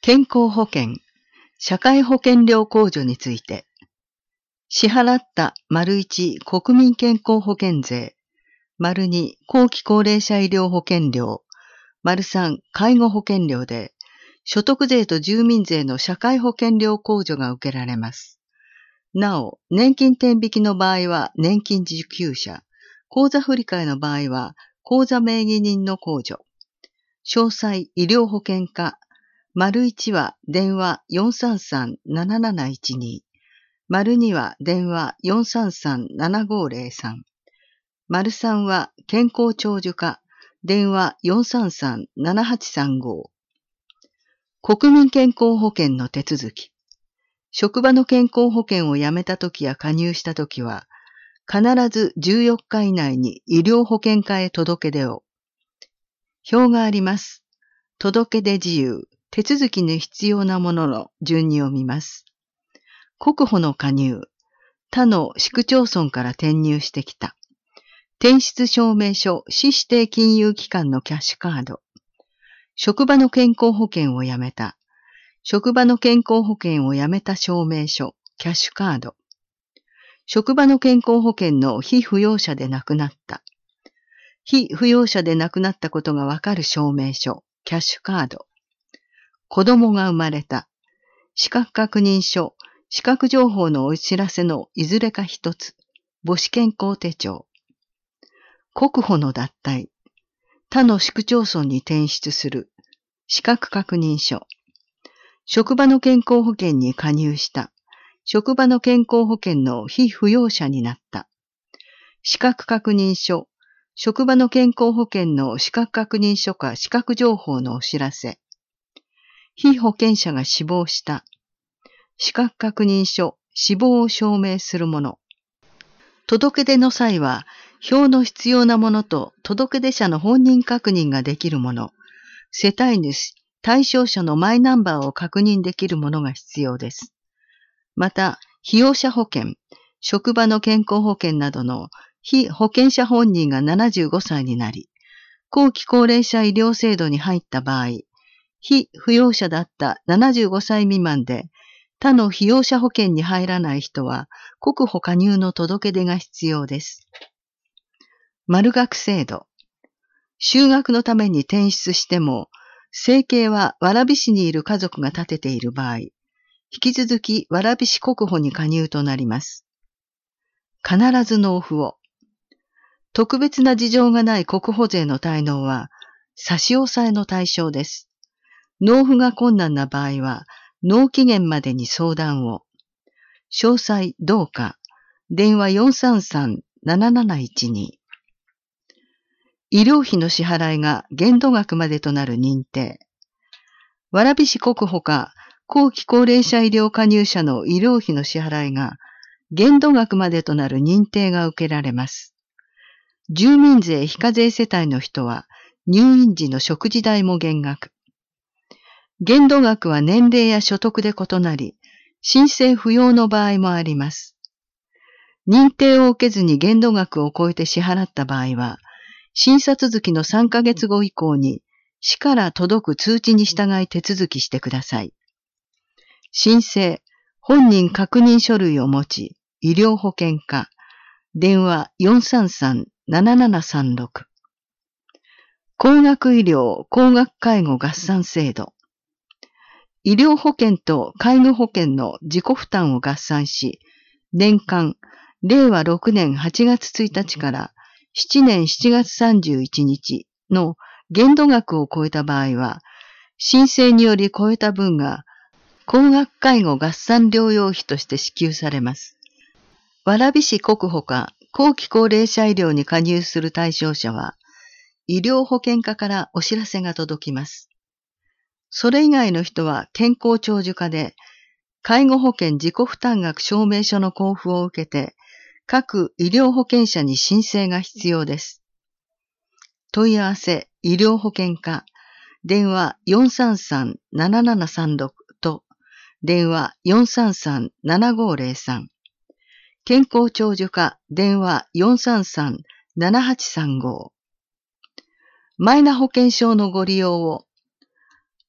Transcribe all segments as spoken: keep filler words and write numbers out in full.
健康保険、社会保険料控除について、支払った丸いち国民健康保険税、丸に後期高齢者医療保険料、丸さん介護保険料で、所得税と住民税の社会保険料控除が受けられます。なお、年金天引きの場合は年金受給者、口座振替の場合は口座名義人の控除。詳細医療保険課、丸いちは電話 よんさんさんなななないちに、丸には電話 よんさんさんななごゼロさん、丸さんは健康長寿課、電話 よんさんさんななはちさんご。国民健康保険の手続き。職場の健康保険を辞めたときや加入したときは、必ずじゅうよっか以内に医療保険課へ届け出を。表があります。届け出事由、手続きに必要なものの順に読みます。国保の加入、他の市区町村から転入してきた。転出証明書、市指定金融機関のキャッシュカード。職場の健康保険を辞めた。職場の健康保険を辞めた証明書、キャッシュカード。職場の健康保険の被扶養者で亡くなった。被扶養者で亡くなったことがわかる証明書、キャッシュカード。子供が生まれた。資格確認書、資格情報のお知らせのいずれか一つ。母子健康手帳。国保の脱退。他の市区町村に転出する。資格確認書。職場の健康保険に加入した。職場の健康保険の被扶養者になった。資格確認書。職場の健康保険の資格確認書か資格情報のお知らせ。被保険者が死亡した。資格確認書、死亡を証明するもの。届け出の際は、表の必要なものと届け出者の本人確認ができるもの、世帯主、対象者のマイナンバーを確認できるものが必要です。また、被用者保険、職場の健康保険などの被保険者本人がななじゅうごさいになり、後期高齢者医療制度に入った場合、被扶養者だったななじゅうごさい未満で、他の被用者保険に入らない人は、国保加入の届け出が必要です。丸学制度。就学のために転出しても、生計は蕨市にいる家族が立てている場合、引き続き蕨市国保に加入となります。必ず納付を。特別な事情がない国保税の滞納は、差し押さえの対象です。納付が困難な場合は、納期限までに相談を。詳細どうか、電話 よんさんさんなななないちに。医療費の支払いが限度額までとなる認定。蕨市国保か後期高齢者医療加入者の医療費の支払いが限度額までとなる認定が受けられます。住民税非課税世帯の人は入院時の食事代も減額。限度額は年齢や所得で異なり、申請不要の場合もあります。認定を受けずに限度額を超えて支払った場合は、審査続きのさんかげつご以降に、市から届く通知に従い手続きしてください。申請、本人確認書類を持ち、医療保険課、電話 よんさんさんななななさんろく。高額医療・高額介護合算制度。医療保険と介護保険の自己負担を合算し、年間、れいわろくねんはちがつついたちからしちねんしちがつさんじゅういちにちの限度額を超えた場合は、申請により超えた分が高額介護合算療養費として支給されます。蕨市国保か後期高齢者医療に加入する対象者は、医療保険課からお知らせが届きます。それ以外の人は健康長寿課で、介護保険自己負担額証明書の交付を受けて、各医療保険者に申請が必要です。問い合わせ、医療保険課、電話 よんさんさんななななさんろく と、電話 よんさんさんななごゼロさん、健康長寿課、電話 よんさんさんななはちさんご。マイナ保険証のご利用を。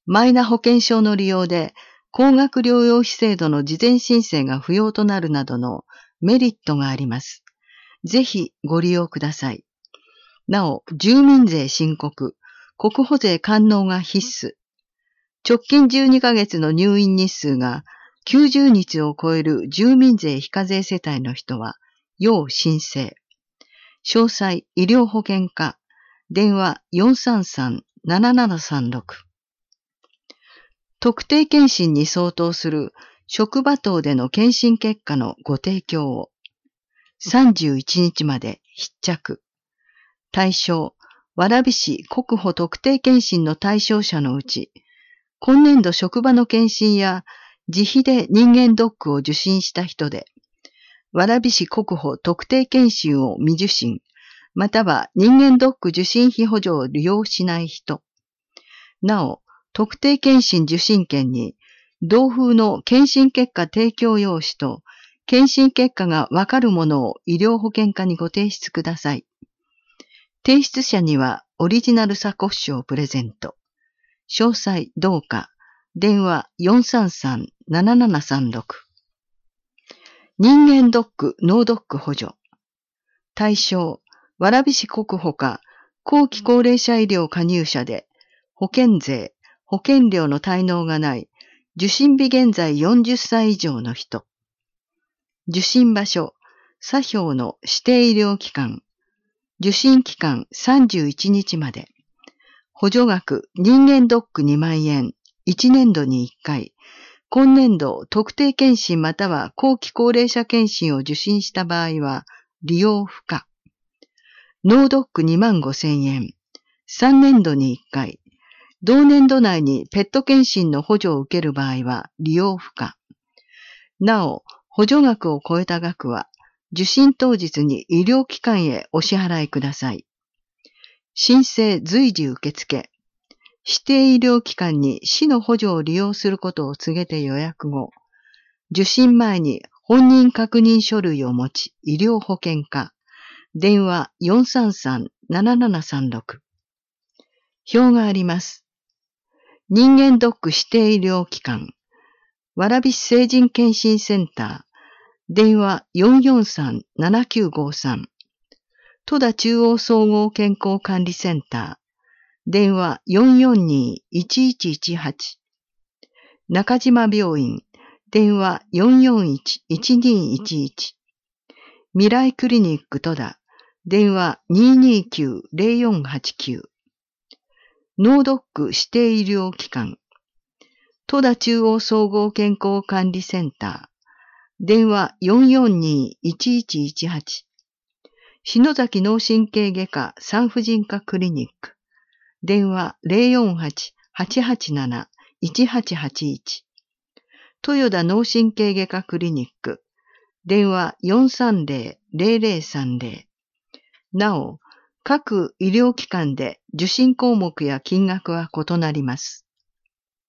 マイナ保険証の利用で高額療養費制度の事前申請が不要となるなどのメリットがあります。ぜひご利用ください。なお、住民税申告、国保税完納が必須。直近じゅうにかげつの入院日数がきゅうじゅうにちを超える住民税非課税世帯の人は、要申請。詳細、医療保険課、電話 よんさんさんななななさんろく。特定健診に相当する職場等での健診結果のご提供を。さんじゅういちにちまで必着。対象、蕨市国保特定健診の対象者のうち、今年度職場の健診や自費で人間ドックを受診した人で、蕨市国保特定健診を未受診、または人間ドック受診費補助を利用しない人。なお、特定健診受診券に、同封の健診結果提供用紙と、健診結果がわかるものを医療保険課にご提出ください。提出者にはオリジナルサコッシュをプレゼント。詳細どうか。電話 よんさんさんななななさんろく。人間ドック、脳ドック補助。対象、蕨市国保か後期高齢者医療加入者で、保険税、保険料の滞納がない、受診日現在よんじゅっさい以上の人。受診場所、左標の指定医療機関。受診期間さんじゅういちにちまで。補助額、人間ドックにまんえん、いちねんどにいっかい。今年度、特定健診または後期高齢者健診を受診した場合は、利用不可。脳ドックにまんごせんえん。さんねんどにいっかい。同年度内にペット健診の補助を受ける場合は、利用不可。なお、補助額を超えた額は、受診当日に医療機関へお支払いください。申請随時受付。指定医療機関に市の補助を利用することを告げて予約後、受診前に本人確認書類を持ち、医療保険課、電話 よんさんさんななななさんろく。表があります。人間ドック指定医療機関、蕨市成人健診センター、電話 よんよんさんななきゅうごさん。戸田中央総合健康管理センター、電話 よんよんにいちいちいちはち。中島病院、電話 よんよんいちいちにいちいち。未来クリニック戸田、電話 にーにーきゅうゼロよんはちきゅう。脳ドック指定医療機関、戸田中央総合健康管理センター、電話 よんよんにいちいちいちはち。篠崎脳神経外科産婦人科クリニック、電話 ゼロよんはち はちはちなな いちはちはちいち。豊田脳神経外科クリニック、電話 よんさんゼロ ゼロゼロさんゼロ。なお、各医療機関で受診項目や金額は異なります。